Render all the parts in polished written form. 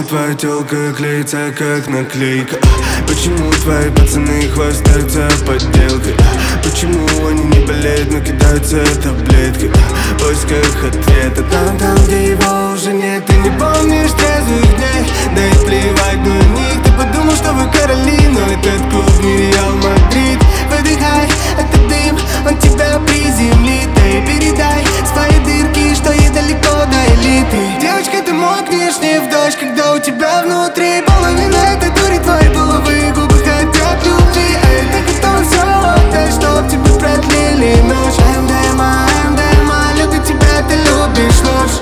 твоя тёлка клеится как наклейка? Почему твои пацаны хвастаются подделкой? Почему они не болеют, но кидаются таблеткой? В поисках ответа там, где его уже нет. Ты не помнишь трезвых дней, да и плевать на них. Ты подумал, что вы короли, но этот клуб не Реал Мадрид. Выдыхай, этот дым, он тебя приземлит. Да и передай свои дырки, что ей далеко до элиты. Девочка, ты мокнешь не в дождь, когда у тебя внутри половина этой дури твоей головы. Губы хотят любви, а это готов все отдать, чтоб тебе продлили ночь. МДМА, любит тебя, ты любишь ложь.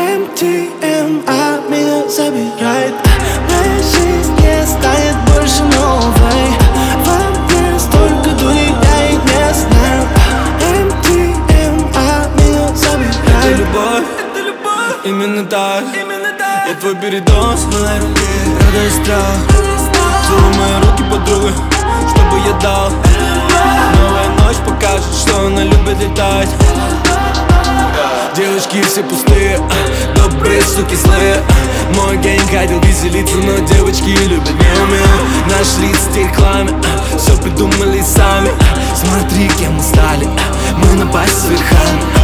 МТМА меня забирает. Моя жизнь не станет больше новой. Во мне столько дури, я и не знаю. МТМА меня забирает. Это любовь, именно так. Я твой передоз в моей руке. Радость, страх. Целуй мои руки, подруга, чтобы я дал. Новая ночь покажет, что она любит летать. Девушки все пустые, добрые суки злые. Мой гейм хотел веселиться, но девочки любят не умеют. Нашли стеклами, все придумали сами. Смотри, кем мы стали, мы на базе с верхами.